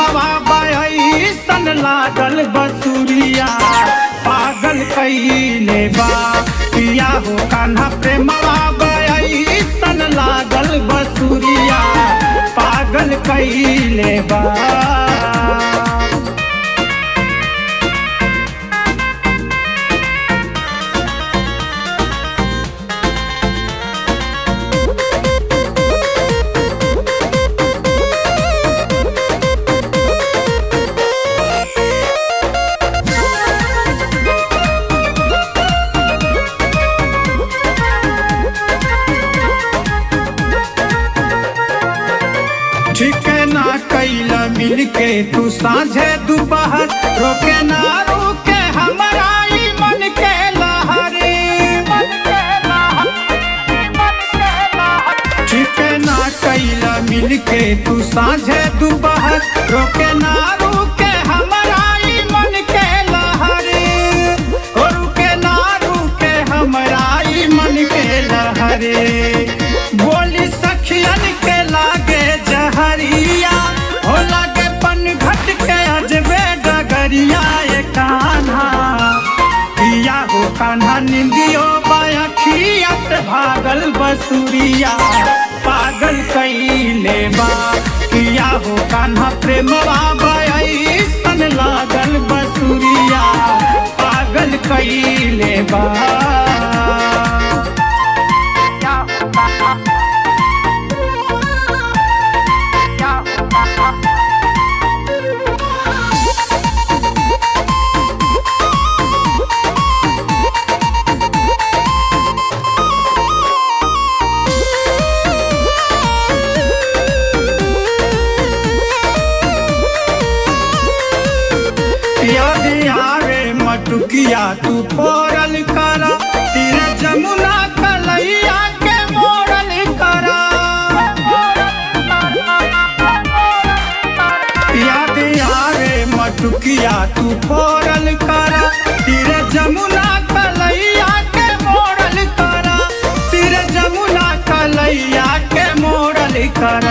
प्रेमवा बैसन लागल बसुरिया पागल कइले बा पिया हो कान्हा प्रेमवा बैसन लागल बसुरिया पागल कइले बा। ठिकाना कैला मिलके तू साँझे दोपहर रोके ना रोके हमारा ई मन के लहरे ठिकाना कैला मिलके तू साँझे दोपहर रोके ना रोके हमारा ई मन के लहरे रोके ना रोके हमारा ई मन के लहरे बोली सखियन के लागे जहरिया हो लागे पन घट के अजबे डगरिया ए कान्हा पिया हो कान्हा निंदियो बाखिया से भागल बसुरिया पागल कइले बा पिया हो कान्हा प्रेमवा बैसन लागल बसुरिया पागल कइले बा। यदि आवे मटुकिया तू फोरल करा तीर जमुना कलैया के मोरल करा यदि आवे मटुकिया तू फोरल करा तीर जमुना कलैया के मोरल करा तीर जमुना कलैया के मोरल करा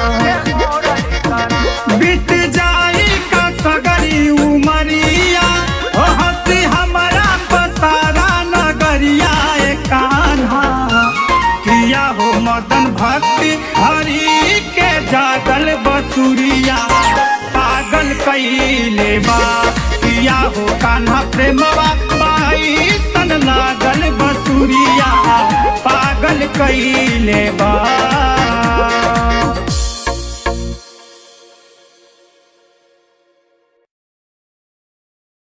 बीत जाई का सगरी उमरिया हो हंसी हमारा पसारा नगरिया ए कान्हा किया हो मदन भक्ति हरि के जागल बसुरिया पागल कइले बा किया हो कान्हा प्रेमवा बैसन लागल बसुरिया पागल कइले बा।